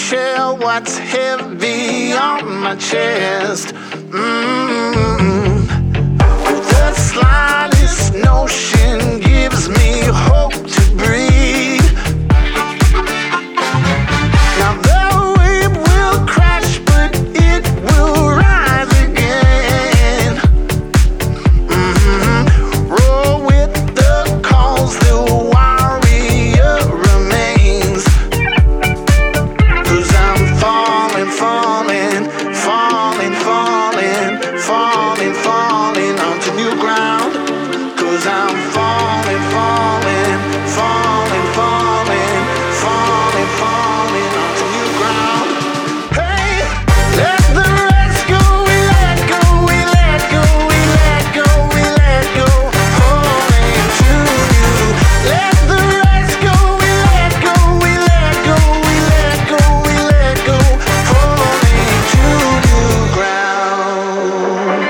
share what's heavy on my chest. The slightest notion gives me hope to breathe. Now the wave will crash, but it will rise again. Roll with the cause, the warrior remains. 'Cause I'm falling, falling, falling, falling, falling, falling onto new ground. 'Cause I'm falling, falling, falling, falling, falling, falling onto new ground. Hey, let the rest go, we let go, we let go, we let go, we let go, falling to you. Let the rest go, we let go, we let go, we let go, we let go, falling to new ground.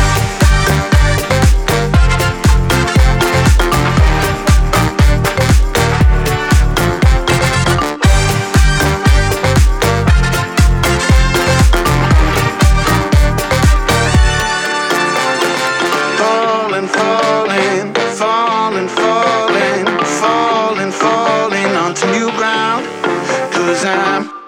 Falling, falling, falling, falling, falling, falling onto new ground. 'Cause I'm